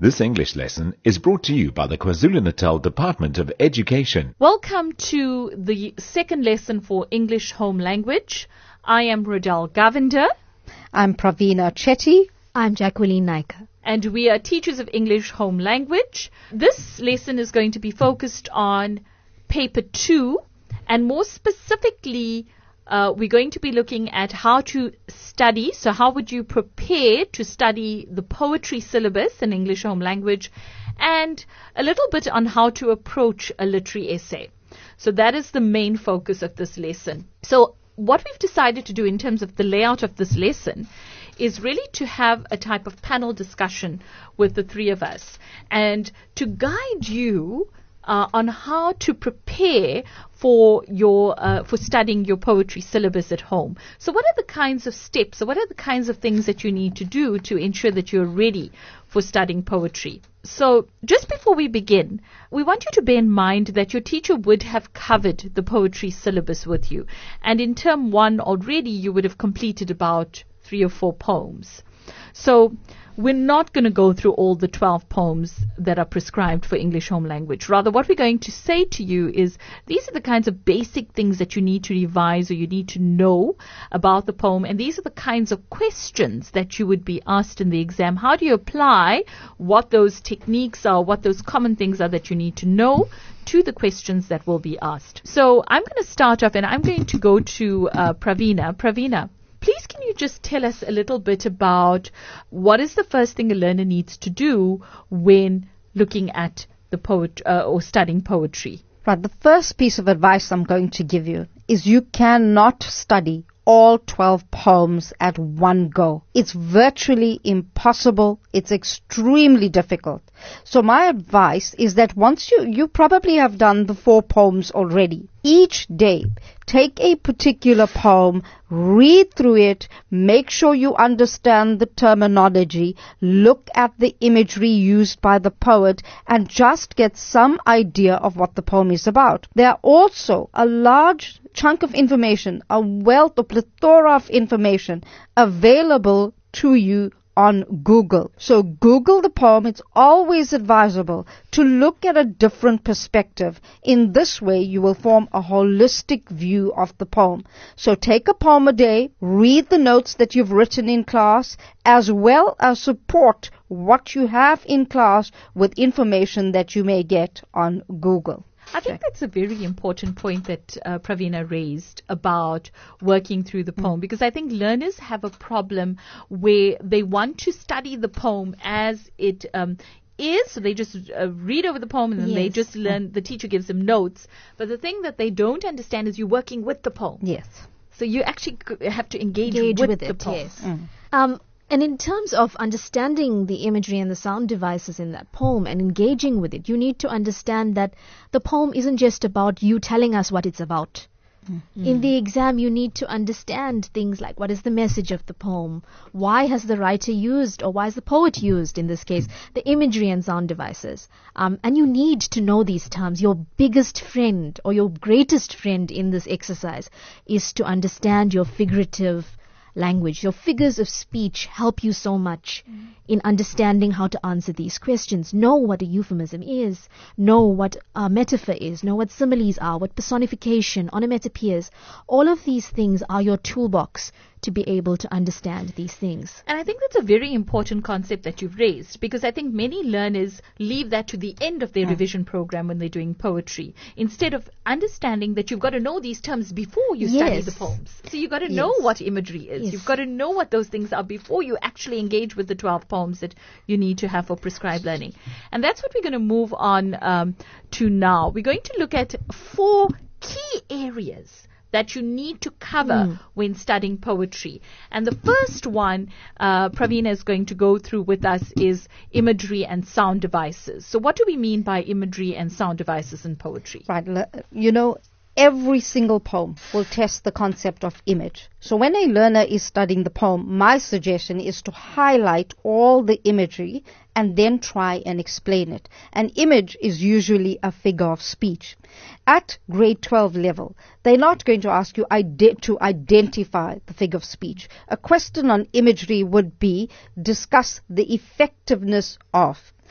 This English lesson is brought to you by the KwaZulu-Natal Department of Education. Welcome to the second lesson for English Home Language. I am Rodel Govender. I'm Pravina Chetty. I'm Jacqueline Naika. And we are teachers of English Home Language. This lesson is going to be focused on paper 2, and more specifically, we're going to be looking at how to study. So how would you prepare to study the poetry syllabus in English Home Language, and a little bit on how to approach a literary essay. So that is the main focus of this lesson. So what we've decided to do in terms of the layout of this lesson is really to have a type of panel discussion with the three of us and to guide you on how to prepare for your for studying your poetry syllabus at home. So what are the kinds of steps, or what are the kinds of things that you need to do to ensure that you're ready for studying poetry? So just before we begin, we want you to bear in mind that your teacher would have covered the poetry syllabus with you. And in term 1 already, you would have completed about 3 or 4 poems. So we're not going to go through all the 12 poems that are prescribed for English Home Language. Rather, what we're going to say to you is these are the kinds of basic things that you need to revise or you need to know about the poem. And these are the kinds of questions that you would be asked in the exam. How do you apply what those techniques are, what those common things are that you need to know to the questions that will be asked? So I'm going to start off, and I'm going to go to Pravina. Pravina, please, can you just tell us a little bit about what is the first thing a learner needs to do when looking at the or studying poetry? Right, the first piece of advice I'm going to give you is you cannot study all 12 poems at one go. It's virtually impossible. It's extremely difficult. So my advice is that once you probably have done the 4 poems already, each day take a particular poem, read through it, make sure you understand the terminology, look at the imagery used by the poet, and just get some idea of what the poem is about. There are also a large chunk of information, a wealth, a plethora of information available to you on Google. So Google the poem. It's always advisable to look at a different perspective. In this way, you will form a holistic view of the poem. So take a poem a day, read the notes that you've written in class, as well as support what you have in class with information that you may get on Google. I think that's a very important point that Pravina raised about working through the poem, because I think learners have a problem where they want to study the poem as it is. So they just read over the poem and then they just learn, the teacher gives them notes. But the thing that they don't understand is you're working with the poem. Yes. So you actually have to engage with the poem. Yes. And in terms of understanding the imagery and the sound devices in that poem and engaging with it, you need to understand that the poem isn't just about you telling us what it's about. In the exam, you need to understand things like what is the message of the poem, why has the writer used, or why has the poet used, in this case, the imagery and sound devices. And you need to know these terms. Your biggest friend or your greatest friend in this exercise is to understand your figurative language. Your figures of speech help you so much in understanding how to answer these questions. Know what a euphemism is. Know what a metaphor is. Know what similes are, what personification, onomatopoeias. All of these things are your toolbox to be able to understand these things. And I think that's a very important concept that you've raised, because I think many learners leave that to the end of their revision program when they're doing poetry, instead of understanding that you've got to know these terms before you study the poems. So you've got to know what imagery is. You've got to know what those things are before you actually engage with the 12 poems that you need to have for prescribed learning. And that's what we're going to move on to now. We're going to look at 4 key areas that you need to cover when studying poetry. And the first one Pravina is going to go through with us is imagery and sound devices. So what do we mean by imagery and sound devices in poetry? Right. You know, every single poem will test the concept of image. So when a learner is studying the poem, my suggestion is to highlight all the imagery and then try and explain it. An image is usually a figure of speech. At grade 12 level, they're not going to ask you to identify the figure of speech. A question on imagery would be discuss the effectiveness of.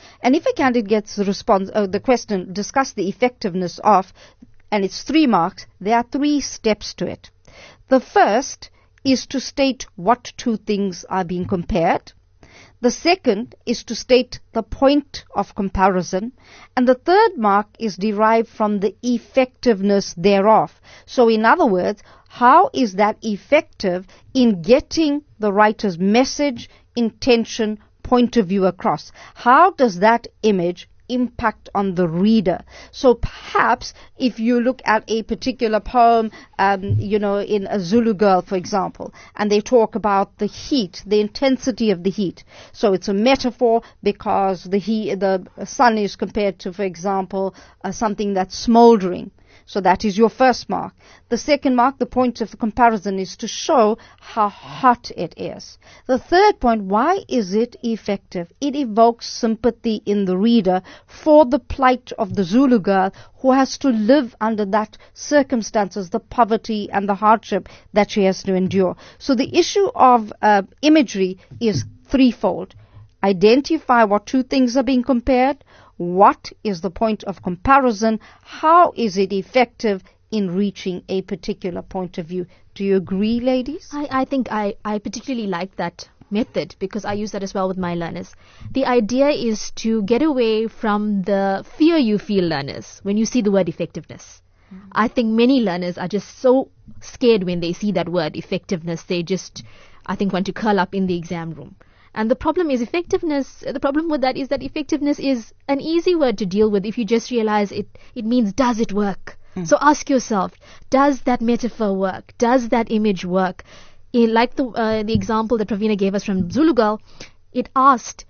And if a candidate gets the question, discuss the effectiveness of, and it's 3 marks, there are 3 steps to it. The first is to state what 2 things are being compared. The second is to state the point of comparison. And the third mark is derived from the effectiveness thereof. So in other words, how is that effective in getting the writer's message, intention, point of view across? How does that image impact on the reader? So perhaps if you look at a particular poem, in A Zulu Girl, for example, and they talk about the heat, the intensity of the heat. So it's a metaphor because the sun is compared to, for example, something that's smoldering. So that is your first mark. The second mark, the point of comparison, is to show how hot it is. The third point, why is it effective? It evokes sympathy in the reader for the plight of the Zulu girl who has to live under that circumstances, the poverty and the hardship that she has to endure. So the issue of imagery is threefold. Identify what 2 things are being compared. What is the point of comparison? How is it effective in reaching a particular point of view? Do you agree, ladies? I think I particularly like that method because I use that as well with my learners. The idea is to get away from the fear you feel, learners, when you see the word effectiveness. I think many learners are just so scared when they see that word effectiveness. They just, I think, want to curl up in the exam room. And the problem is effectiveness. The problem with that is that effectiveness is an easy word to deal with if you just realize it means, does it work? So ask yourself, does that metaphor work? Does that image work? Like the example that Pravina gave us from Zulu Girl, it asked,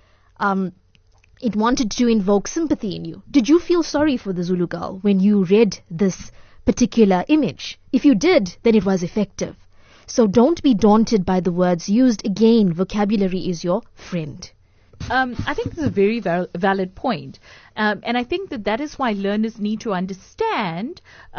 it wanted to invoke sympathy in you. Did you feel sorry for the Zulu Girl when you read this particular image? If you did, then it was effective. So don't be daunted by the words used. Again, vocabulary is your friend. I think this is a very valid point. And I think that is why learners need to understand,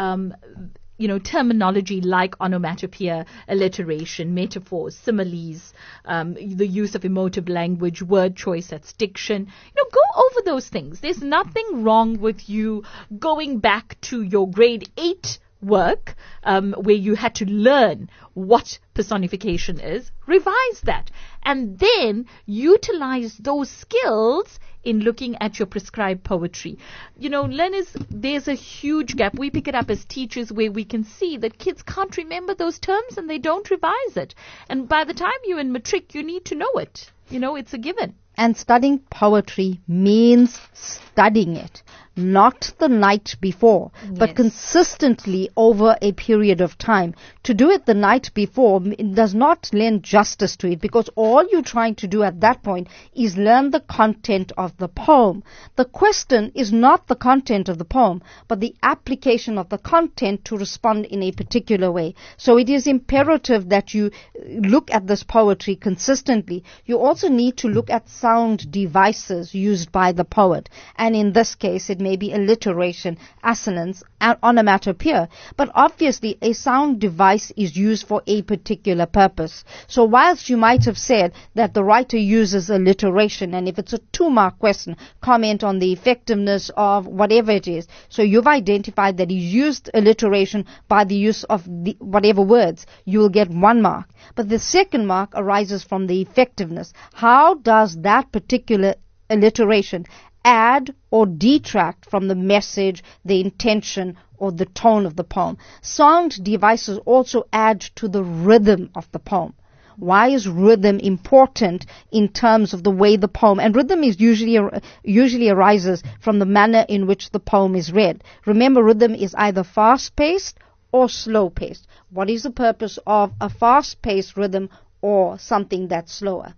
terminology like onomatopoeia, alliteration, metaphors, similes, the use of emotive language, word choice, that's diction. Go over those things. There's nothing wrong with you going back to your grade 8 work where you had to learn what personification is, revise that, and then utilize those skills in looking at your prescribed poetry. Learners, there's a huge gap. We pick it up as teachers where we can see that kids can't remember those terms and they don't revise it. And by the time you're in matric, you need to know it. It's a given. And studying poetry means studying it, not the night before, but consistently over a period of time. To do it the night before does not lend justice to it, because all you're trying to do at that point is learn the content of the poem. The question is not the content of the poem, but the application of the content to respond in a particular way. So it is imperative that you look at this poetry consistently. You also need to look at sound devices used by the poet. And in this case, it may be alliteration, assonance, and onomatopoeia. But obviously, a sound device is used for a particular purpose. So whilst you might have said that the writer uses alliteration, and if it's a 2-mark question, comment on the effectiveness of whatever it is. So you've identified that he's used alliteration by the use of the whatever words. You will get 1 mark. But the second mark arises from the effectiveness. How does that particular alliteration add or detract from the message, the intention, or the tone of the poem? Sound devices also add to the rhythm of the poem. Why is rhythm important in terms of the way the poem, and rhythm is usually arises from the manner in which the poem is read. Remember, rhythm is either fast-paced or slow-paced. What is the purpose of a fast-paced rhythm or something that's slower?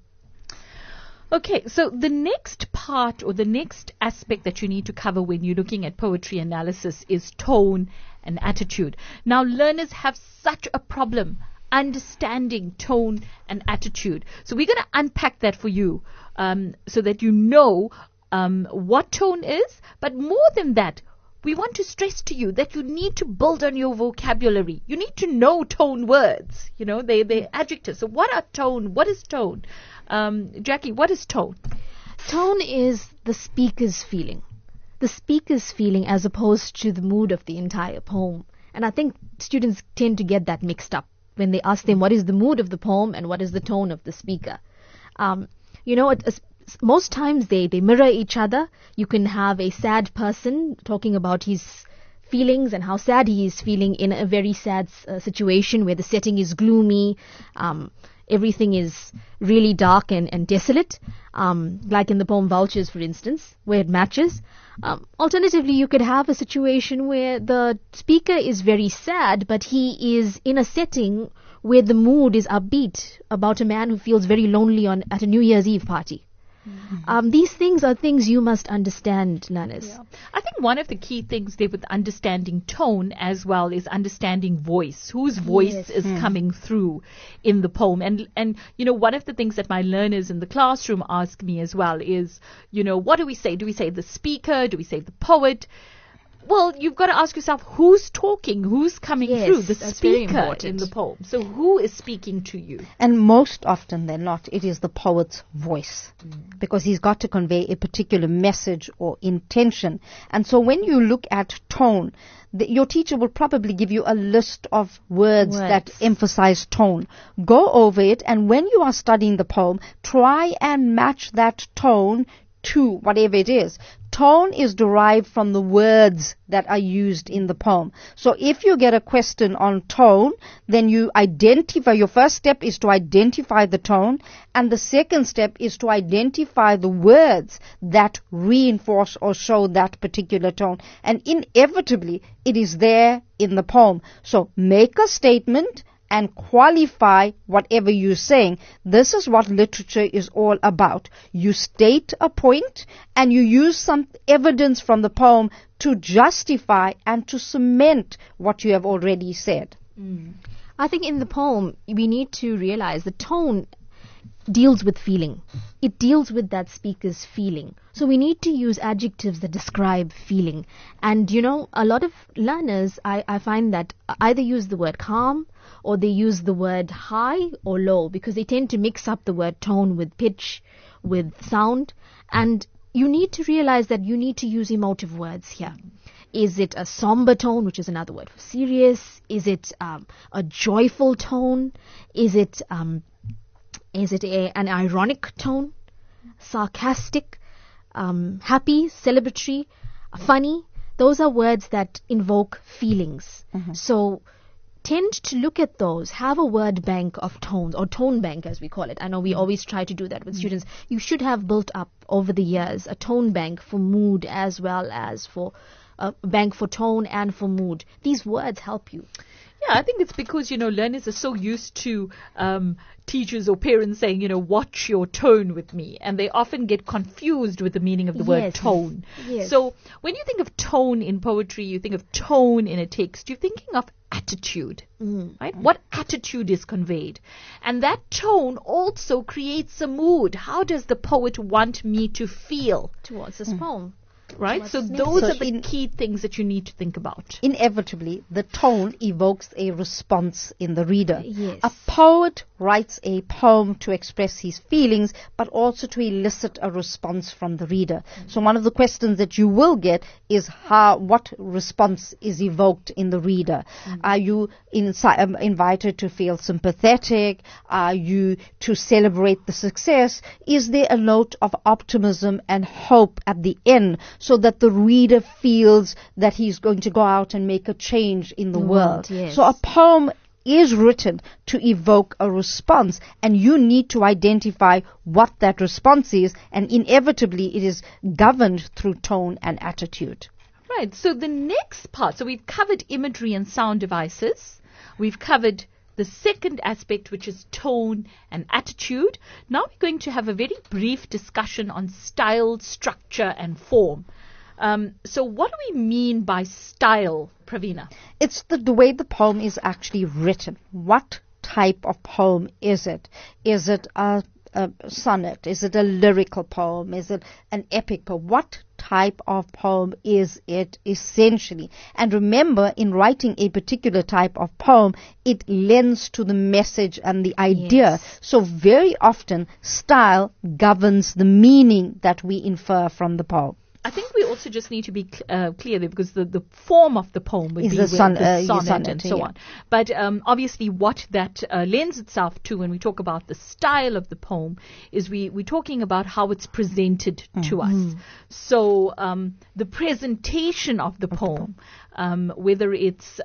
Okay, so the next part or the next aspect that you need to cover when you're looking at poetry analysis is tone and attitude. Now, learners have such a problem understanding tone and attitude. So we're going to unpack that for you so that you know what tone is, but more than that, we want to stress to you that you need to build on your vocabulary. You need to know tone words. They're adjectives. So what are tone? What is tone? Jackie, what is tone? Tone is the speaker's feeling. The speaker's feeling as opposed to the mood of the entire poem. And I think students tend to get that mixed up when they ask them what is the mood of the poem and what is the tone of the speaker. Most times they mirror each other. You can have a sad person talking about his feelings and how sad he is feeling in a very sad situation where the setting is gloomy, everything is really dark and desolate, like in the poem Vultures, for instance, where it matches. Alternatively, you could have a situation where the speaker is very sad, but he is in a setting where the mood is upbeat about a man who feels very lonely at a New Year's Eve party. These things are things you must understand, learners. Yeah. I think one of the key things there with understanding tone as well is understanding voice. Whose voice is coming through in the poem? And one of the things that my learners in the classroom ask me as well is, what do we say? Do we say the speaker? Do we say the poet? Well, you've got to ask yourself, who's talking? Who's coming through? The speaker in the poem. So who is speaking to you? And most often than not, it is the poet's voice, because he's got to convey a particular message or intention. And so when you look at tone, your teacher will probably give you a list of words that emphasize tone. Go over it, and when you are studying the poem, try and match that tone to whatever it is. Tone is derived from the words that are used in the poem. So if you get a question on tone, then you identify, your first step is to identify the tone, and the second step is to identify the words that reinforce or show that particular tone. And inevitably, it is there in the poem. So make a statement and qualify whatever you're saying. This is what literature is all about. You state a point and you use some evidence from the poem to justify and to cement what you have already said. I think in the poem, we need to realize the tone deals with feeling. It deals with that speaker's feeling. So we need to use adjectives that describe feeling. And, a lot of learners, I find that either use the word calm or they use the word high or low, because they tend to mix up the word tone with pitch, with sound. And you need to realize that you need to use emotive words here. Is it a somber tone, which is another word for serious? Is it a joyful tone? Is it an ironic tone? Sarcastic? Happy? Celebratory? Funny? Those are words that invoke feelings. So tend to look at those. Have a word bank of tones, or tone bank as we call it. I know we always try to do that with students. You should have built up over the years a tone bank for mood as well as for a bank for tone and for mood. These words help you. Yeah, I think it's because, learners are so used to teachers or parents saying, watch your tone with me. And they often get confused with the meaning of the word tone. Yes. So when you think of tone in poetry, you think of tone in a text, you're thinking of attitude, right? What attitude is conveyed? And that tone also creates a mood. How does the poet want me to feel Towards this poem. right? So those are the key things that you need to think about. Inevitably, the tone evokes a response in the reader. Yes. A poet writes a poem to express his feelings, but also to elicit a response from the reader. So one of the questions that you will get is what response is evoked in the reader? Are you invited to feel sympathetic? Are you to celebrate the success? Is there a note of optimism and hope at the end, so that the reader feels that he's going to go out and make a change in the world? Yes. So a poem is written to evoke a response, and you need to identify what that response is, and inevitably it is governed through tone and attitude. Right, so the next part, so we've covered imagery and sound devices, we've covered the second aspect, which is tone and attitude. Now we're going to have a very brief discussion on style, structure and form. So what do we mean by style, Pravina? It's the way the poem is actually written. What type of poem is it? Is it a sonnet? Is it a lyrical poem? Is it an epic poem? What type of poem is it essentially? And remember, in writing a particular type of poem, it lends to the message and the idea. Yes. So very often, style governs the meaning that we infer from the poem. I think we also just need to be clear there, because the form of the poem would Is be the sonnet sonnet, and so yeah. on. But obviously what that lends itself to when we talk about the style of the poem is we're talking about how it's presented to us. So the presentation of the poem, whether it's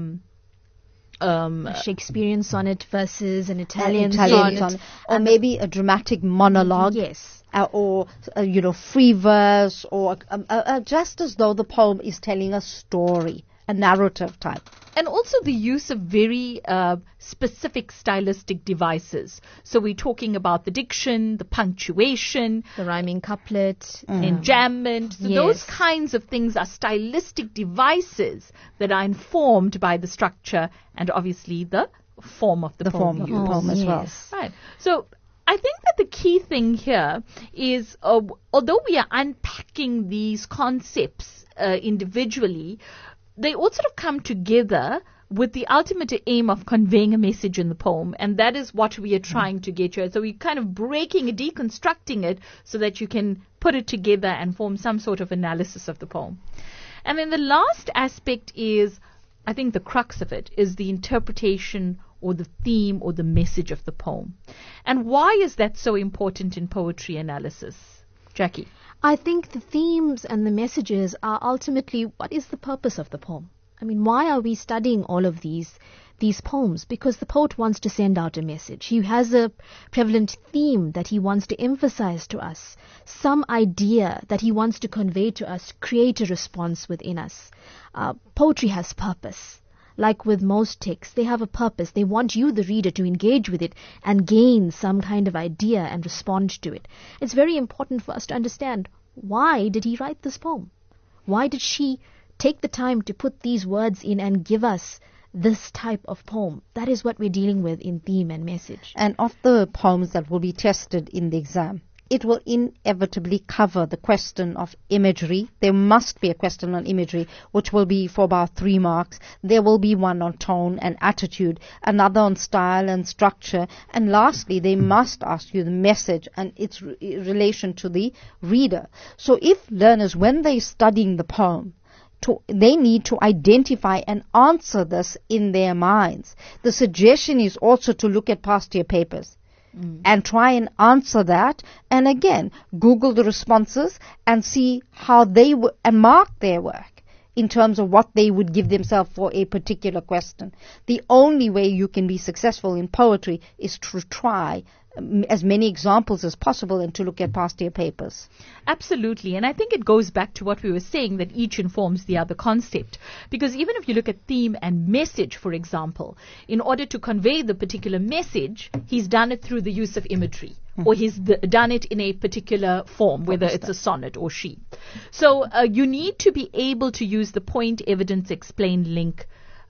A Shakespearean sonnet versus an Italian Italian sonnet. or maybe a dramatic monologue. Yes. Or free verse, or just as though the poem is telling a story, a narrative type. And also the use of very specific stylistic devices. So we're talking about the diction, the punctuation, The rhyming couplet. enjambment. So Yes. those kinds of things are stylistic devices that are informed by the structure and obviously the form of the The poem form of the used. poem as well. yes. Right. So I think that the key thing here is, although we are unpacking these concepts individually, they all sort of come together with the ultimate aim of conveying a message in the poem, and that is what we are trying to get here. So we're kind of breaking it, deconstructing it, so that you can put it together and form some sort of analysis of the poem. And then the last aspect is, I think the crux of it, is the interpretation or the theme or the message of the poem. And why is that so important in poetry analysis? Jackie? I think the themes and the messages are ultimately what is the purpose of the poem. I mean, why are we studying all of these poems? Because the poet wants to send out a message. He has a prevalent theme that he wants to emphasize to us, some idea that he wants to convey to us, create a response within us. Poetry has purpose. Like with most texts, they have a purpose. They want you, the reader, to engage with it and gain some kind of idea and respond to it. It's very important for us to understand, why did he write this poem? Why did she take the time to put these words in and give us this type of poem? That is what we're dealing with in theme and message. And of the poems that will be tested in the exam, it will inevitably cover the question of imagery. There must be a question on imagery, which will be for about 3 marks. There will be one on tone and attitude, another on style and structure, and lastly, they must ask you the message and its relation to the reader. So if learners, when they're studying the poem, they need to identify and answer this in their minds. The suggestion is also to look at past year papers and try and answer that, and again Google the responses and see how they and mark their work in terms of what they would give themselves for a particular question. The only way you can be successful in poetry is to try as many examples as possible and to look at past year papers. Absolutely. And I think it goes back to what we were saying, that each informs the other concept. Because even if you look at theme and message, for example, in order to convey the particular message, he's done it through the use of imagery. Or he's done it in a particular form, whether it's a sonnet or she. So you need to be able to use the point, evidence, explain, link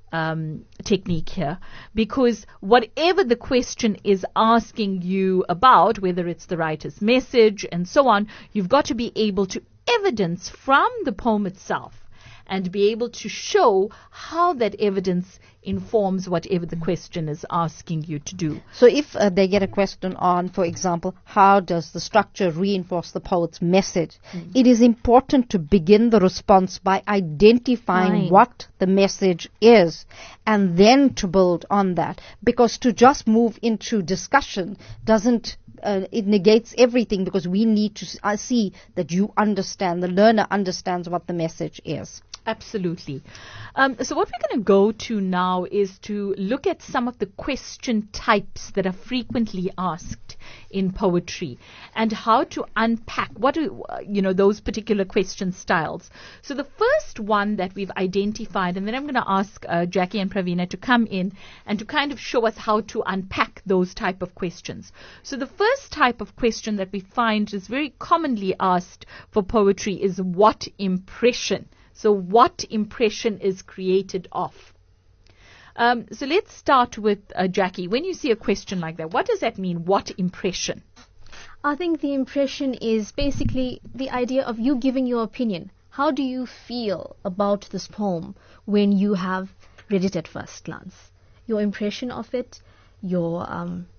technique here, because whatever the question is asking you about, whether it's the writer's message and so on, you've got to be able to evidence from the poem itself and be able to show how that evidence informs whatever the question is asking you to do. So if they get a question on, for example, how does the structure reinforce the poet's message, it is important to begin the response by identifying what the message is and then to build on that. Because to just move into discussion doesn't it negates everything, because we need to see that you understand, the learner understands what the message is. Absolutely. So what we're going to go to now is to look at some of the question types that are frequently asked in poetry and how to unpack what are, those particular question styles. So the first one that we've identified, and then I'm going to ask Jackie and Pravina to come in and to kind of show us how to unpack those type of questions. So the first type of question that we find is very commonly asked for poetry is what impression? So what impression is created of? So let's start with Jackie. When you see a question like that, what does that mean? What impression? I think the impression is basically the idea of you giving your opinion. How do you feel about this poem when you have read it at first glance? Your impression of it, your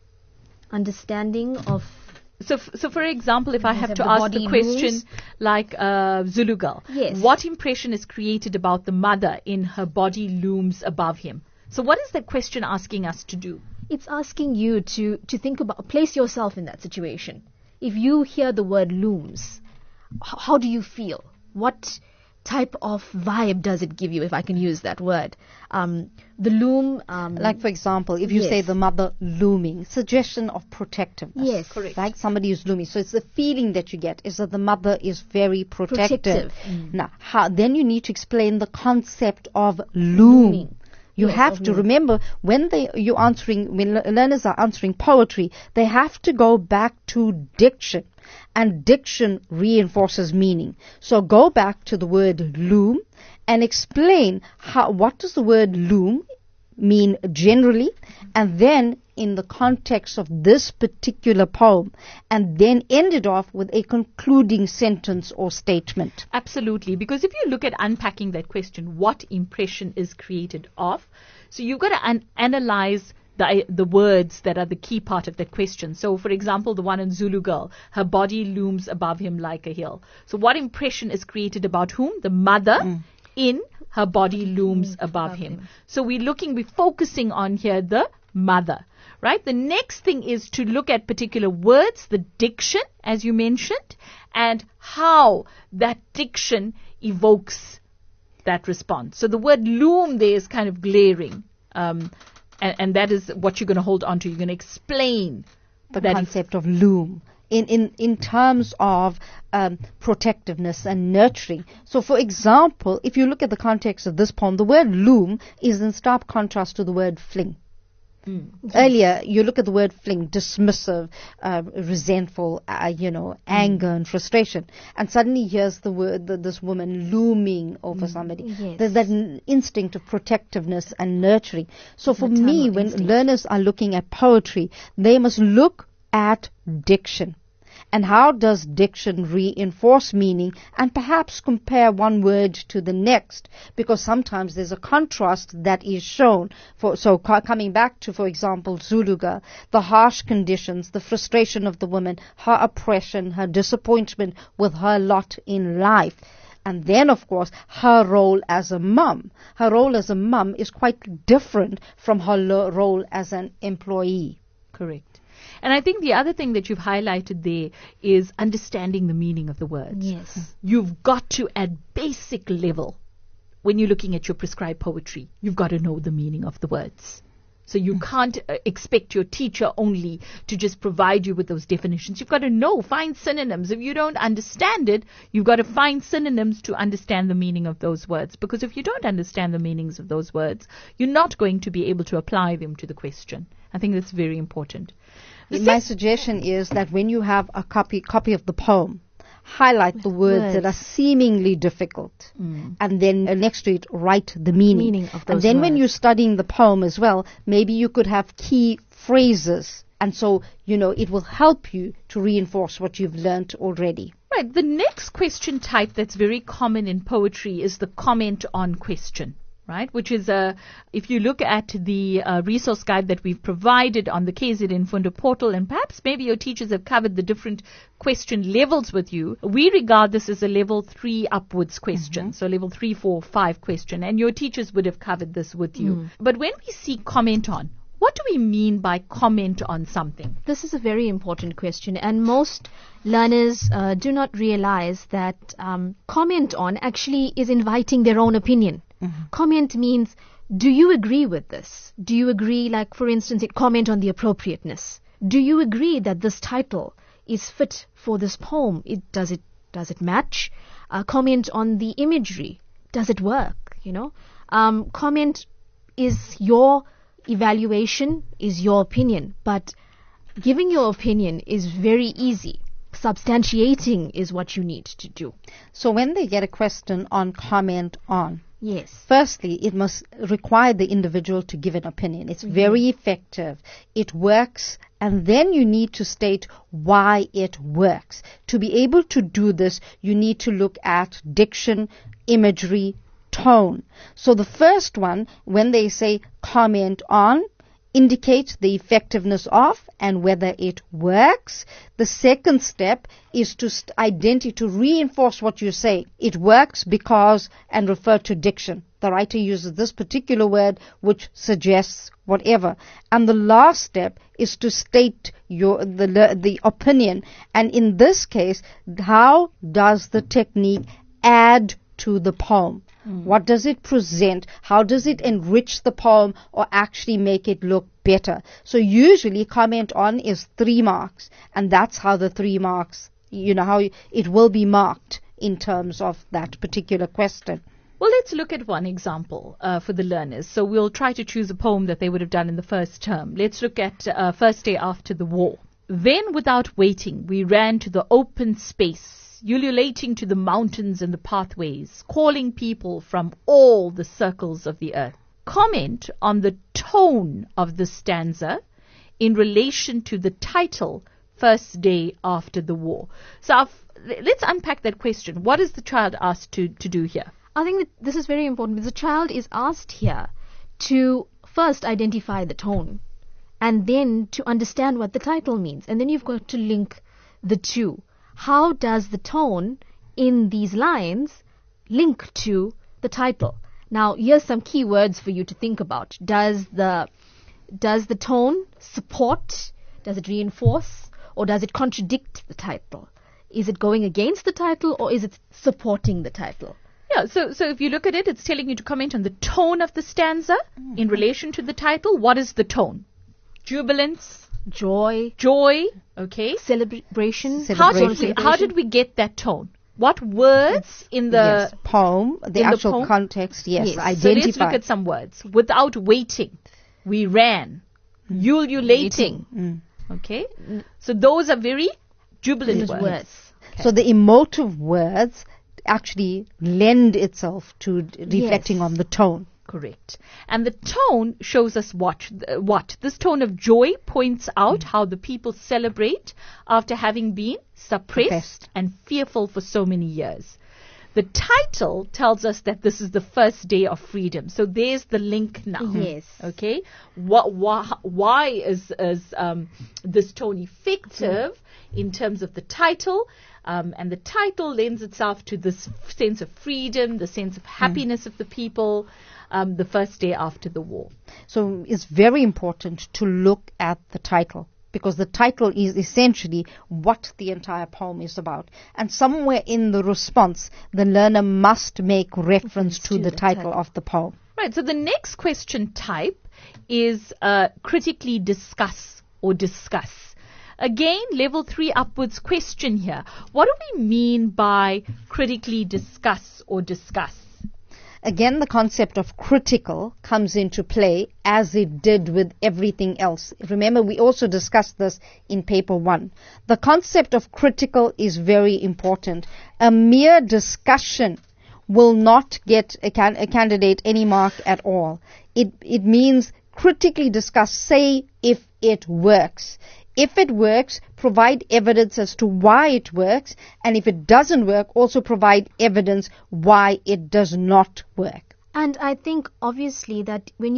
understanding of... So for example, if I have to the ask body the question looms. like Zulu girl, Yes. what impression is created about the mother in her body looms above him? So what is that question asking us to do? It's asking you to think about, place yourself in that situation. If you hear the word looms, how do you feel? What type of vibe does it give you, if I can use that word? The loom... Like, for example, if you Yes. say the mother looming, suggestion of protectiveness. Yes. Correct. Like somebody is looming. So it's the feeling that you get is that the mother is very protective. Now, then you need to explain the concept of loom. You Yes, have of to loom. remember when learners are answering poetry, they have to go back to diction, and diction reinforces meaning. So go back to the word loom and explain what does the word loom mean generally, and then in the context of this particular poem, and then end it off with a concluding sentence or statement. Absolutely, because if you look at unpacking that question, what impression is created of? So you've got to analyze the words that are the key part of that question. So, for example, the one in Zulu girl, her body looms above him like a hill. So what impression is created about whom? The mother in her body looms above him. So we're focusing on here the mother, right? The next thing is to look at particular words, the diction, as you mentioned, and how that diction evokes that response. So the word loom there is kind of glaring, and that is what you're going to hold on to. You're going to explain The that concept of loom in terms of protectiveness and nurturing. So, for example, if you look at the context of this poem, the word loom is in stark contrast to the word fling. Earlier, you look at the word fling, dismissive, resentful, anger and frustration. And suddenly here's the word, this woman looming over somebody. Yes. There's that instinct of protectiveness and nurturing. So for me, when learners are looking at poetry, they must look at diction. And how does diction reinforce meaning, and perhaps compare one word to the next, because sometimes there's a contrast that is shown. Coming back to, for example, Zuluga, the harsh conditions, the frustration of the woman, her oppression, her disappointment with her lot in life. And then, of course, her role as a mum. Her role as a mum is quite different from her role as an employee. correct. And I think the other thing that you've highlighted there is understanding the meaning of the words. Yes. You've got to, at basic level, when you're looking at your prescribed poetry, you've got to know the meaning of the words. So you can't expect your teacher only to just provide you with those definitions. You've got to find synonyms. If you don't understand it, you've got to find synonyms to understand the meaning of those words. Because if you don't understand the meanings of those words, you're not going to be able to apply them to the question. I think that's very important. My suggestion is that when you have a copy of the poem, highlight the words that are seemingly difficult, and then next to it write the meaning of those and then words. when you're studying the poem as well, maybe you could have key phrases, and so it will help you to reinforce what you've learnt already. Right. The next question type that's very common in poetry is the comment on question. Right, which is if you look at the resource guide that we've provided on the KZN Fundo portal, and perhaps maybe your teachers have covered the different question levels with you, we regard this as a level 3 upwards question. So level 3, 4, 5 question, and your teachers would have covered this with you. But when we see comment on, what do we mean by comment on something? This is a very important question, and most learners do not realize that comment on actually is inviting their own opinion. Comment means, do you agree with this? Do you agree, like for instance, comment on the appropriateness? Do you agree that this title is fit for this poem? Does it match? Comment on the imagery. Does it work? Comment is your evaluation, is your opinion, but giving your opinion is very easy. Substantiating is what you need to do. So when they get a question on comment on, yes, firstly, it must require the individual to give an opinion. It's very effective. It works and then you need to state why it works. To be able to do this, you need to look at diction, imagery, tone. So the first one, when they say comment on, indicate the effectiveness of and whether it works. The second step is to reinforce what you say. It works because, and refer to diction. The writer uses this particular word which suggests whatever. And the last step is to state the opinion. And in this case, how does the technique add to the poem? What does it present? How does it enrich the poem or actually make it look better? So usually comment on is 3 marks, and that's how the 3 marks, how it will be marked in terms of that particular question. Well, let's look at one example for the learners. So we'll try to choose a poem that they would have done in the first term. Let's look at First Day After the War. Then, without waiting, we ran to the open space, ululating to the mountains and the pathways, calling people from all the circles of the earth. Comment on the tone of the stanza in relation to the title, First Day After the War. So let's unpack that question. What is the child asked to do here? I think that this is very important because the child is asked here to first identify the tone and then to understand what the title means. And then you've got to link the two. How does the tone in these lines link to the title? Now, here's some key words for you to think about. Does the tone support? Does it reinforce? Or does it contradict the title? Is it going against the title or is it supporting the title? Yeah, so if you look at it, it's telling you to comment on the tone of the stanza in relation to the title. What is the tone? Jubilance? Joy, okay. celebration. How did we get that tone? What words in the poem, the actual poem? Context, yes, identify. So let's look at some words. Without waiting, we ran. Ululating. Okay. So those are very jubilant words. Okay. So the emotive words actually lend itself to reflecting on the tone. Correct. And the tone shows us what? This tone of joy points out how the people celebrate after having been suppressed and fearful for so many years. The title tells us that this is the first day of freedom. So there's the link now. Yes. Okay. Why is this tone effective in terms of the title? And the title lends itself to this sense of freedom, the sense of happiness of the people, the first day after the war. So it's very important to look at the title, because the title is essentially what the entire poem is about. And somewhere in the response, the learner must make reference to the title of the poem. Right, so the next question type is critically discuss or discuss. Again, level 3 upwards question here. What do we mean by critically discuss or discuss? Again, the concept of critical comes into play as it did with everything else. Remember, we also discussed this in paper 1. The concept of critical is very important. A mere discussion will not get a candidate any mark at all. It means critically discuss, say if it works. If it works, provide evidence as to why it works, and if it doesn't work, also provide evidence why it does not work. And I think obviously that when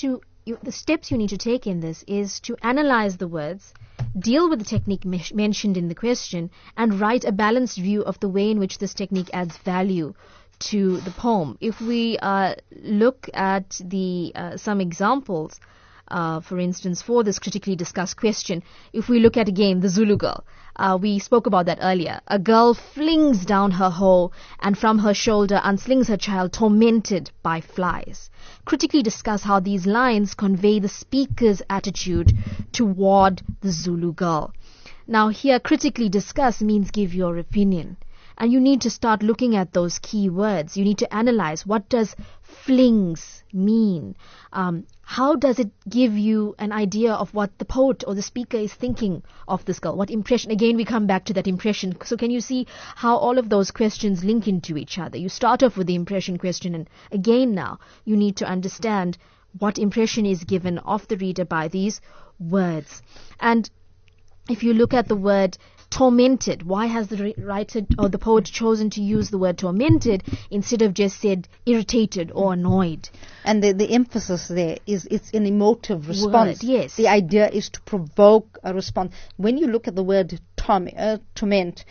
the steps you need to take in this is to analyze the words, deal with the technique mentioned in the question, and write a balanced view of the way in which this technique adds value to the poem. If we look at some examples, for instance, for this critically discussed question, if we look at again the Zulu girl, we spoke about that earlier. A girl flings down her hoe and from her shoulder unslings her child tormented by flies. Critically discuss how these lines convey the speaker's attitude toward the Zulu girl. Now here, critically discuss means give your opinion. And you need to start looking at those key words. You need to analyze, what does flings mean? How does it give you an idea of what the poet or the speaker is thinking of this girl? What impression? Again, we come back to that impression. So can you see how all of those questions link into each other? You start off with the impression question, and again now you need to understand what impression is given of the reader by these words. And if you look at the word tormented, why has the writer or the poet chosen to use the word tormented instead of just said irritated or annoyed? And the emphasis there is it's an emotive response. Word, yes. The idea is to provoke a response. When you look at the word torment,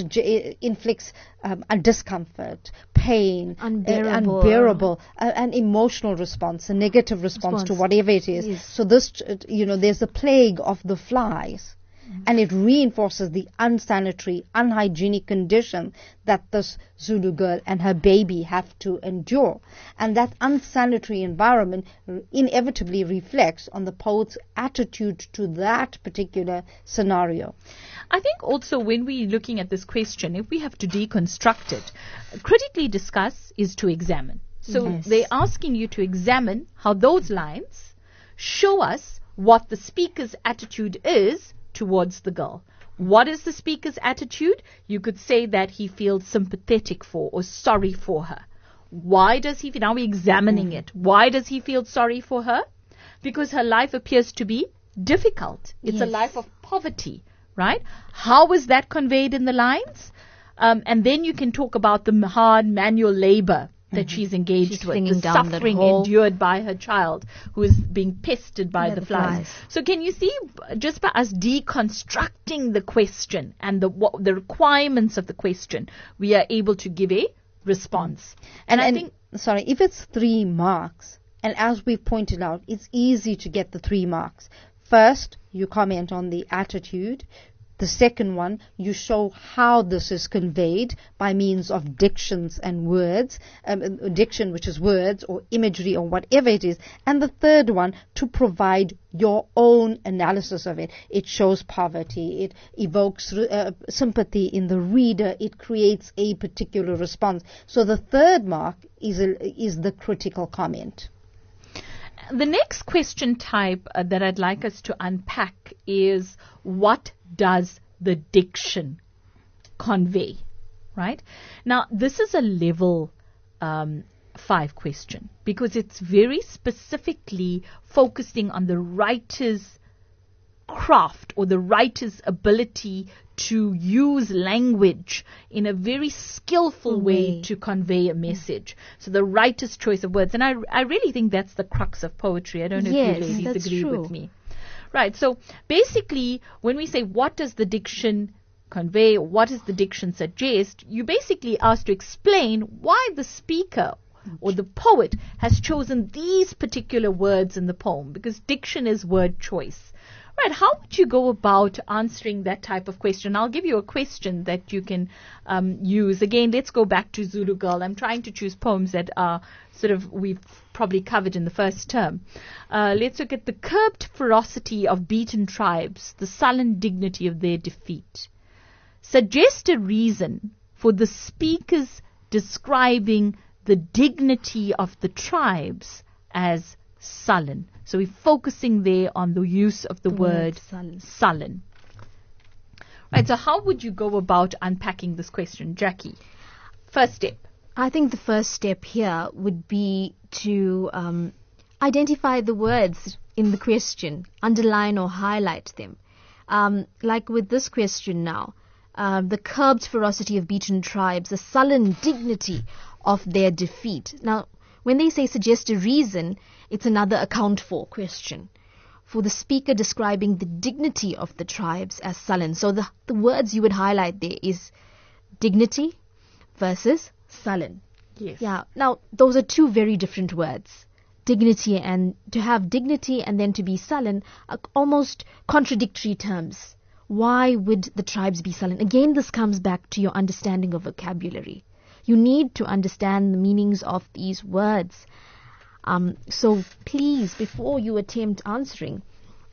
it inflicts a discomfort, pain, Unbearable. an emotional response, a negative response to whatever it is. Yes. So this, there's a plague of the flies. And it reinforces the unsanitary, unhygienic condition that this Zulu girl and her baby have to endure. And that unsanitary environment inevitably reflects on the poet's attitude to that particular scenario. I think also when we're looking at this question, if we have to deconstruct it, critically discuss is to examine. So Yes. they're asking you to examine how those lines show us what the speaker's attitude is towards the girl. What is the speaker's attitude? You could say that he feels sympathetic for or sorry for her. Why does he, now we're examining it, why does he feel sorry for her? Because her life appears to be difficult. It's a Yes. life of poverty, right? How is that conveyed in the lines? And then you can talk about the hard manual labor that she's engaged She's with, flinging the down that suffering hole. endured by her child who is being pestered by By the the flies. flies. So can you see, just by us deconstructing the question and the requirements of the question, we are able to give a response. And I think, sorry, if it's 3 marks, and as we pointed out, it's easy to get the 3 marks. First, you comment on the attitude. The second one, you show how this is conveyed by means of dictions and words, diction, which is words or imagery or whatever it is. And the third one, to provide your own analysis of it. It shows poverty. It evokes sympathy in the reader. It creates a particular response. So the third mark is the critical comment. the next question type that I'd like us to unpack is, what does the diction convey? Right? Now, this is a level 5 question because it's very specifically focusing on the writer's craft or the writer's ability to use language in a very skillful way to convey a message. So the writer's choice of words. And I really think that's the crux of poetry. I don't know if you ladies that's agree true. with me. Right. So basically, when we say what does the diction convey, or what does the diction suggest, you basically ask to explain why the speaker or the poet has chosen these particular words in the poem, because diction is word choice. Right, how would you go about answering that type of question? I'll give you a question that you can use. Again, let's go back to Zulu Girl. I'm trying to choose poems that are we've probably covered in the first term. Let's look at the curbed ferocity of beaten tribes, the sullen dignity of their defeat. Suggest a reason for the speakers describing the dignity of the tribes as sullen. So we're focusing there on the use of the word sullen. Right, so how would you go about unpacking this question, Jackie? First step. I think the first step here would be to identify the words in the question, underline or highlight them. Like with this question now, the curbed ferocity of beaten tribes, the sullen dignity of their defeat. Now, when they say suggest a reason, it's another account for question. For the speaker describing the dignity of the tribes as sullen. So the words you would highlight there is dignity versus sullen. Yes. Yeah. Now, those are two very different words. Dignity, and to have dignity and then to be sullen are almost contradictory terms. Why would the tribes be sullen? Again, this comes back to your understanding of vocabulary. You need to understand the meanings of these words. So please, before you attempt answering,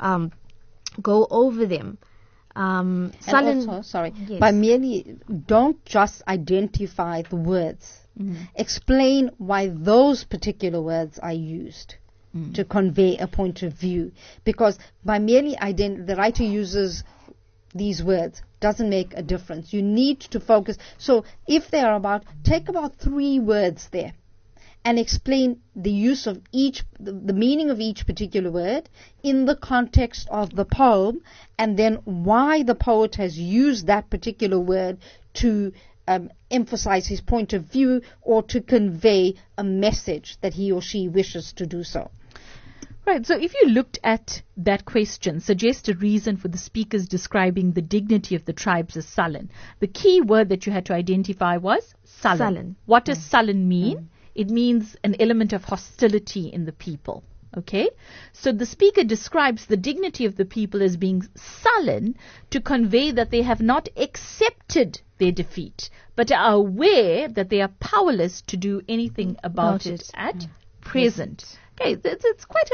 go over them. And Sullen, also, yes. by merely don't just identify the words. Explain why those particular words are used to convey a point of view. Because by merely the writer uses these words doesn't make a difference. You need to focus. So if there are take about 3 words there and explain the use of the meaning of each particular word in the context of the poem, and then why the poet has used that particular word to emphasize his point of view or to convey a message that he or she wishes to do so. Right, so if you looked at that question, suggest a reason for the speakers describing the dignity of the tribes as sullen. The key word that you had to identify was sullen. Sullen. What does sullen mean? It means an element of hostility in the people. Okay? So the speaker describes the dignity of the people as being sullen to convey that they have not accepted their defeat, but are aware that they are powerless to do anything about it at present. Okay, it's quite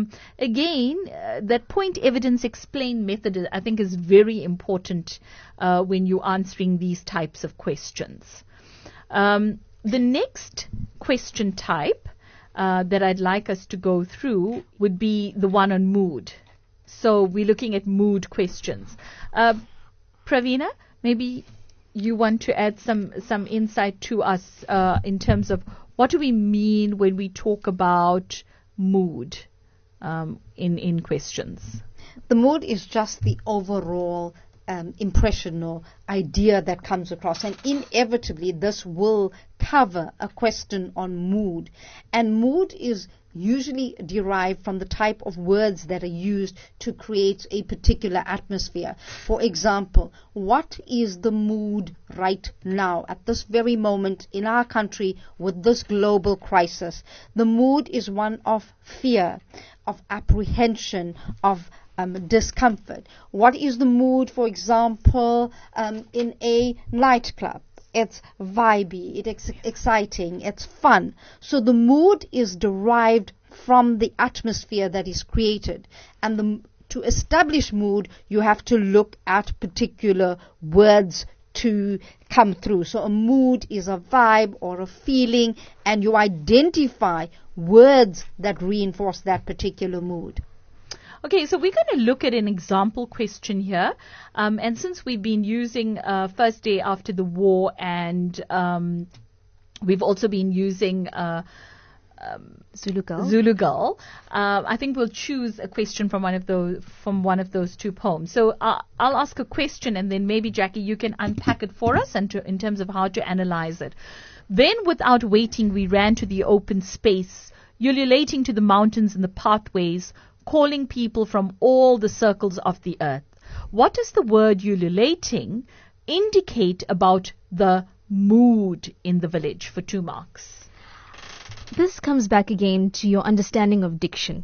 that point evidence explain method I think is very important when you're answering these types of questions. The next question type that I'd like us to go through would be the one on mood. So we're looking at mood questions. Pravina, maybe you want to add some insight to us in terms of what do we mean when we talk about mood in questions? The mood is just the overall impression or idea that comes across, and inevitably this will cover a question on mood. And mood is usually derived from the type of words that are used to create a particular atmosphere. For example, what is the mood right now at this very moment in our country with this global crisis? The mood is one of fear, of apprehension, of discomfort. What is the mood, for example, in a nightclub? It's vibey, it's exciting, it's fun. So the mood is derived from the atmosphere that is created. And to establish mood, you have to look at particular words to come through. So a mood is a vibe or a feeling, and you identify words that reinforce that particular mood. Okay, so we're going to look at an example question here. And since we've been using First Day After the War, and we've also been using Zulu Girl, I think we'll choose a question from one of those two poems. So I'll ask a question, and then maybe, Jackie, you can unpack it for us and in terms of how to analyze it. Then, without waiting, we ran to the open space, ululating to the mountains and the pathways, calling people from all the circles of the earth. What does the word ululating indicate about the mood in the village? For 2 marks. This comes back again to your understanding of diction.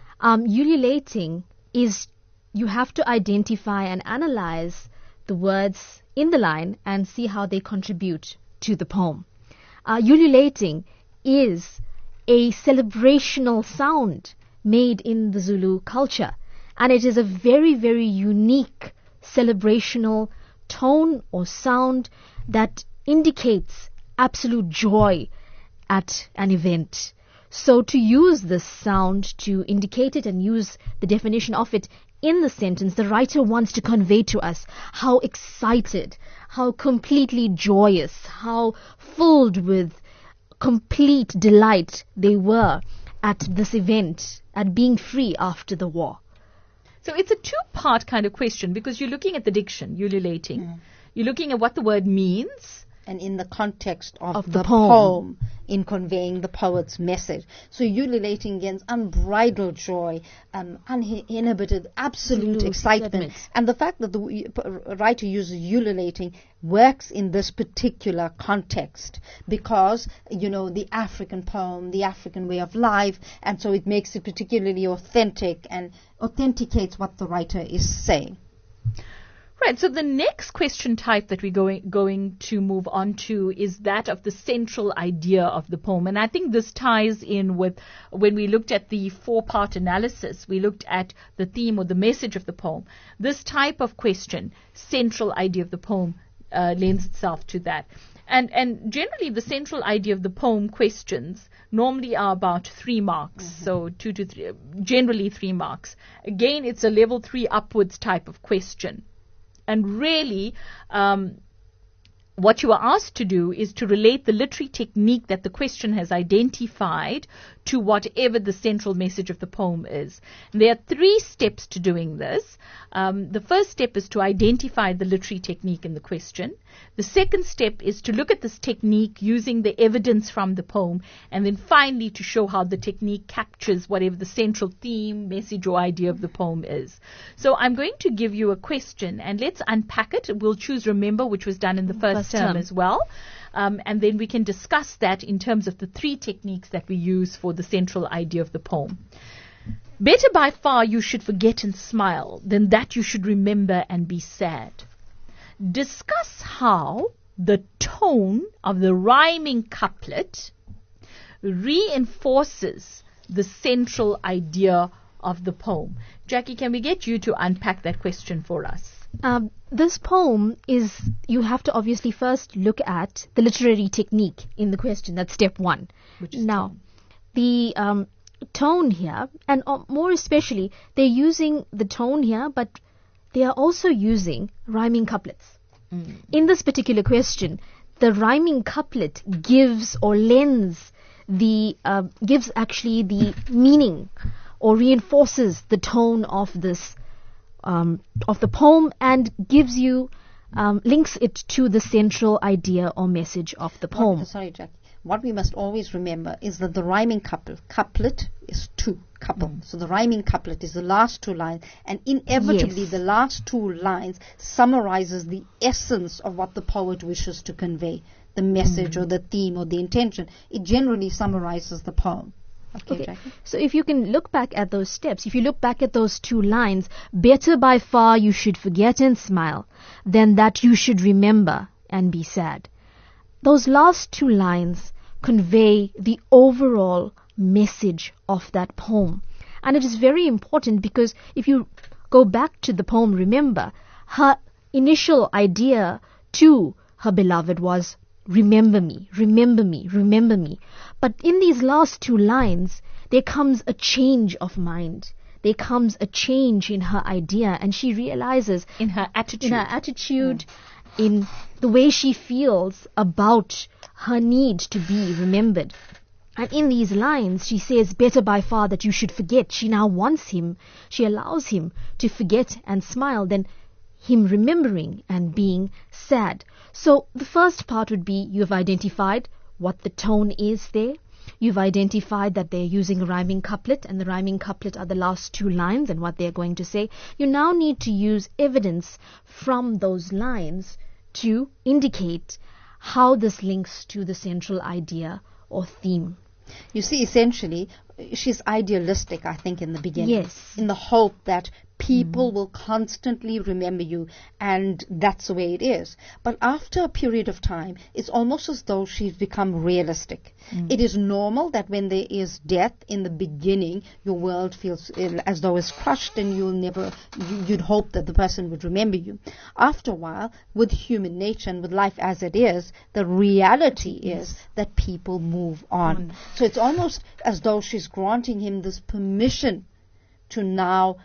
Ululating is you have to identify and analyze the words in the line and see how they contribute to the poem. Ululating is a celebrational sound made in the Zulu culture, and it is a very, very unique celebrational tone or sound that indicates absolute joy at an event. So to use this sound to indicate it and use the definition of it in the sentence, the writer wants to convey to us how excited, how completely joyous, how filled with complete delight they were at this event, at being free after the war. So it's a 2-part kind of question, because you're looking at the diction, ululating. You're looking at what the word means. And in the context of the poem, in conveying the poet's message. So ululating against unbridled joy, uninhibited, absolute excitement. And the fact that the writer uses ululating works in this particular context because, the African poem, the African way of life, and so it makes it particularly authentic and authenticates what the writer is saying. Right, so the next question type that we're going to move on to is that of the central idea of the poem. And I think this ties in with when we looked at the 4-part analysis, we looked at the theme or the message of the poem. This type of question, central idea of the poem, lends itself to that. And generally the central idea of the poem questions normally are about 3 marks, so 2 to 3, generally 3 marks. Again, it's a level 3 upwards type of question. And really, what you are asked to do is to relate the literary technique that the question has identified to whatever the central message of the poem is. And there are 3 steps to doing this. The first step is to identify the literary technique in the question. The second step is to look at this technique using the evidence from the poem, and then finally to show how the technique captures whatever the central theme, message or idea of the poem is. So I'm going to give you a question and let's unpack it. We'll choose remember, which was done in the first term as well. And then we can discuss that in terms of the 3 techniques that we use for the central idea of the poem. Better by far you should forget and smile than that you should remember and be sad. Discuss how the tone of the rhyming couplet reinforces the central idea of the poem. Jackie, can we get you to unpack that question for us? This poem is, you have to obviously first look at the literary technique in the question. That's step 1. Which is now, tone. The tone here, and more especially, they're using the tone here, but they are also using rhyming couplets. In this particular question, the rhyming couplet gives or lends gives actually the meaning or reinforces the tone of this of the poem and gives you links it to the central idea or message of the poem. Sorry, Jackie. What we must always remember is that the rhyming couplet is 2 couple. So the rhyming couplet is the last 2 lines, and inevitably Yes. the last 2 lines summarizes the essence of what the poet wishes to convey, the message or the theme or the intention. It generally summarizes the poem. Okay, Jackie? So if you can look back at those steps, if you look back at those 2 lines, better by far you should forget and smile than that you should remember and be sad. Those last 2 lines convey the overall message of that poem. And it is very important because if you go back to the poem, remember, her initial idea to her beloved was, remember me, remember me, remember me. But in these last 2 lines, there comes a change of mind. There comes a change in her idea, and she realizes In her attitude. In the way she feels about her need to be remembered. And in these lines, she says, better by far that you should forget. She now wants him, she allows him to forget and smile than him remembering and being sad. So the first part would be, you have identified what the tone is there. You've identified that they're using a rhyming couplet, and the rhyming couplet are the last 2 lines and what they're going to say. You now need to use evidence from those lines to indicate how this links to the central idea or theme. You see, essentially, she's idealistic, I think, in the beginning. Yes. In the hope that people will constantly remember you, and that's the way it is. But after a period of time, it's almost as though she's become realistic. It is normal that when there is death in the beginning, your world feels as though it's crushed, and you'd hope that the person would remember you. After a while, with human nature and with life as it is, the reality is that people move on. So it's almost as though she's granting him this permission to now,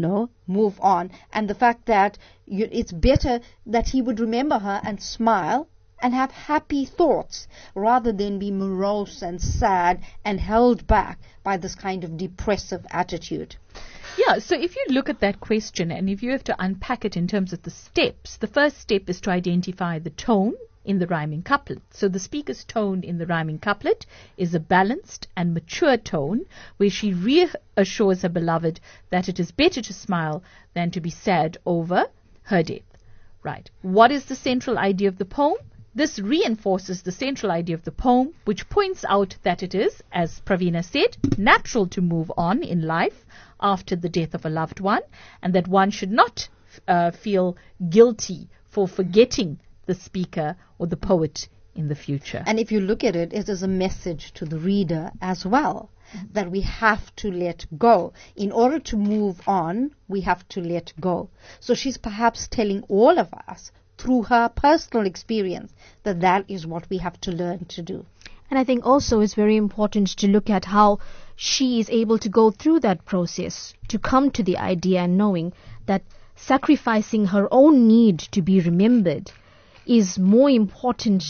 move on. And the fact that it's better that he would remember her and smile and have happy thoughts rather than be morose and sad and held back by this kind of depressive attitude. Yeah, so if you look at that question and if you have to unpack it in terms of the steps, the first step is to identify the tone in the rhyming couplet. So the speaker's tone in the rhyming couplet is a balanced and mature tone where she reassures her beloved that it is better to smile than to be sad over her death. Right. What is the central idea of the poem? This reinforces the central idea of the poem, which points out that it is, as Pravina said, natural to move on in life after the death of a loved one, and that one should not feel guilty for forgetting the speaker or the poet in the future. And if you look at it, it is a message to the reader as well, that we have to let go. In order to move on, we have to let go. So she's perhaps telling all of us, through her personal experience, that that is what we have to learn to do. And I think also it's very important to look at how she is able to go through that process to come to the idea and knowing that sacrificing her own need to be remembered is more important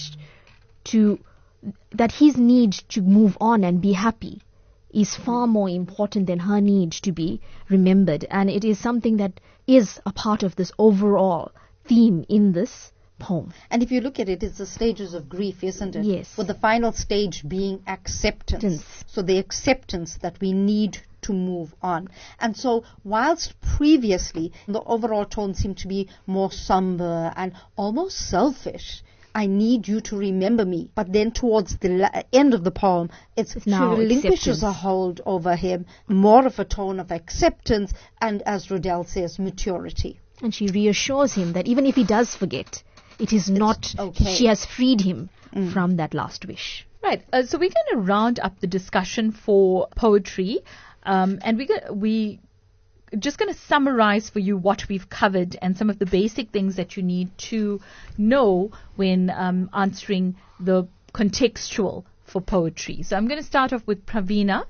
that his need to move on and be happy is far more important than her need to be remembered. And it is something that is a part of this overall theme in this poem. And if you look at it, it's the stages of grief, isn't it? Yes. With the final stage being acceptance. So the acceptance that we need to move on. And so whilst previously the overall tone seemed to be more somber and almost selfish, I need you to remember me. But then towards the end of the poem, she now relinquishes acceptance. a hold over him, more of a tone of acceptance, and as Rodel says, maturity. And she reassures him that even if he does forget, it is not, okay. She has freed him from that last wish. Right. So we're going to round up the discussion for poetry, and we just going to summarize for you what we've covered and some of the basic things that you need to know when answering the contextual for poetry. So I'm going to start off with Pravina.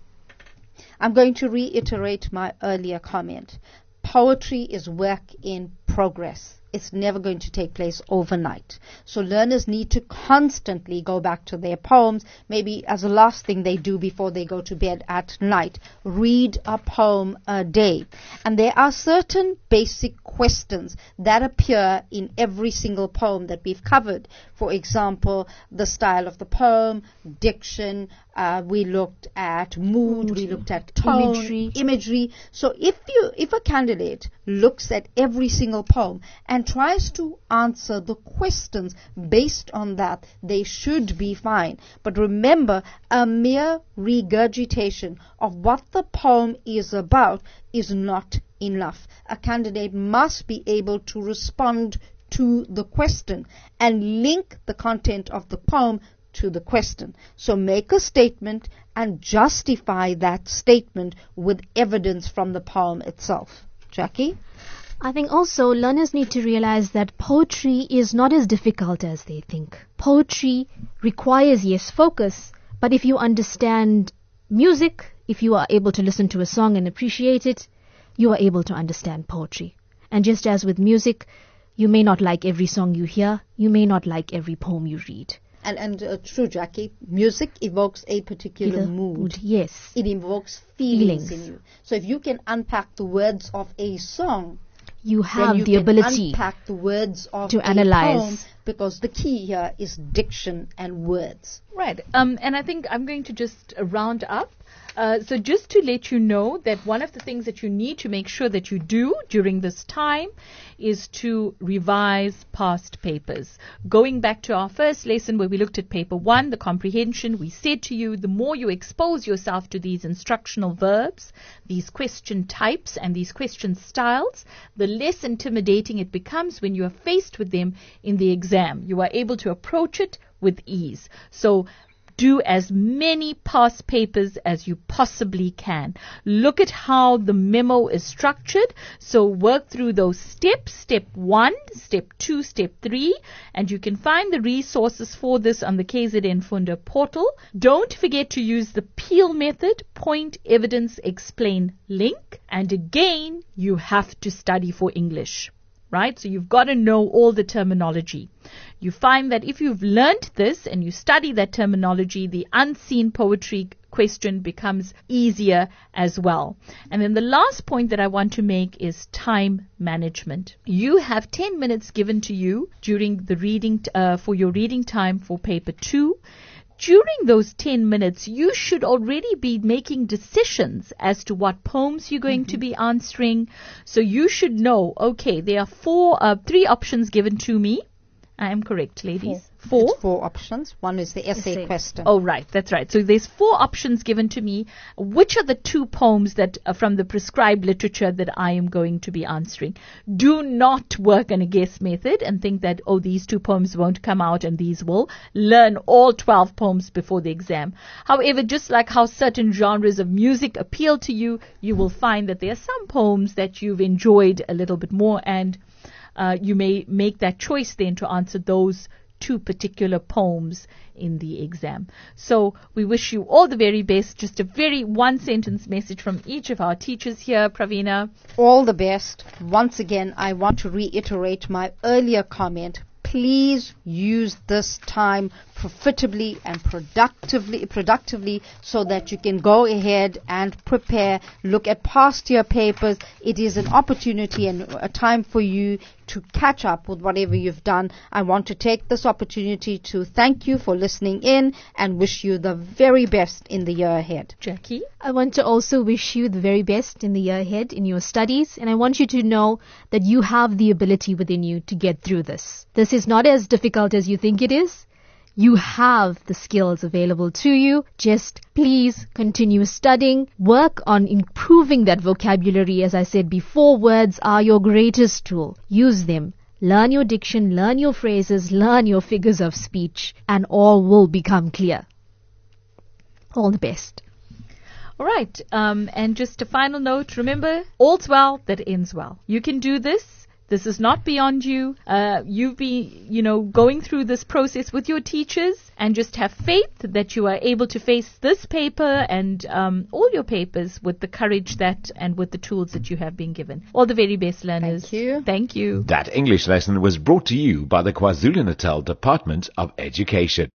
I'm going to reiterate my earlier comment. Poetry is work in progress. It's never going to take place overnight. So learners need to constantly go back to their poems, maybe as the last thing they do before they go to bed at night. Read a poem a day. And there are certain basic questions that appear in every single poem that we've covered. For example, the style of the poem, diction, we looked at mood, we looked at tone, imagery. So if a candidate looks at every single poem and tries to answer the questions based on that, they should be fine. But remember, a mere regurgitation of what the poem is about is not enough. A candidate must be able to respond to the question and link the content of the poem to the question. So make a statement and justify that statement with evidence from the poem itself. Jackie? I think also learners need to realize that poetry is not as difficult as they think. Poetry requires, yes, focus, but if you understand music, if you are able to listen to a song and appreciate it, you are able to understand poetry. And just as with music, you may not like every song you hear, you may not like every poem you read. And true, Jackie, music evokes a particular mood. Yes. It evokes feelings in you. So if you can unpack the words of a song, you have then the you ability can unpack the words of to a analyze. poem, because the key here is diction and words. Right. And I think I'm going to just round up. So just to let you know that one of the things that you need to make sure that you do during this time is to revise past papers. Going back to our first lesson where we looked at paper 1, the comprehension, we said to you, the more you expose yourself to these instructional verbs, these question types and these question styles, the less intimidating it becomes when you are faced with them in the exam. You are able to approach it with ease. So do as many past papers as you possibly can. Look at how the memo is structured. So work through those steps, step 1, step 2, step 3, and you can find the resources for this on the KZN Funda portal. Don't forget to use the PEEL method, point, evidence, explain, link. And again, you have to study for English. Right? So you've got to know all the terminology. You find that if you've learnt this and you study that terminology, the unseen poetry question becomes easier as well. And then the last point that I want to make is time management. You have 10 minutes given to you during the reading, for your reading time for paper 2. During those 10 minutes, you should already be making decisions as to what poems you're going to be answering. So you should know, okay, there are 3 options given to me. I am correct, ladies. 4. It's 4 options. One is the essay question. Oh, right. That's right. So there's 4 options given to me. Which are the 2 poems that are from the prescribed literature that I am going to be answering? Do not work on a guess method and think that, oh, these 2 poems won't come out and these will. Learn all 12 poems before the exam. However, just like how certain genres of music appeal to you, you will find that there are some poems that you've enjoyed a little bit more, and you may make that choice then to answer those 2 particular poems in the exam. So we wish you all the very best. Just a very one-sentence message from each of our teachers here, Pravina. All the best. Once again, I want to reiterate my earlier comment. please use this time profitably and productively so that you can go ahead and prepare, look at past year papers. It is an opportunity and a time for you to catch up with whatever you've done. I want to take this opportunity to thank you for listening in and wish you the very best in the year ahead. Jackie? I want to also wish you the very best in the year ahead in your studies, and I want you to know that you have the ability within you to get through this. This is not as difficult as you think it is. You have the skills available to you. Just please continue studying. Work on improving that vocabulary. As I said before, words are your greatest tool. Use them. Learn your diction, learn your phrases, learn your figures of speech, and all will become clear. All the best. All right. And just a final note. Remember, all's well that ends well. You can do this. This is not beyond you. You've been, going through this process with your teachers, and just have faith that you are able to face this paper and all your papers with the courage and with the tools that you have been given. All the very best, learners. Thank you. Thank you. That English lesson was brought to you by the KwaZulu-Natal Department of Education.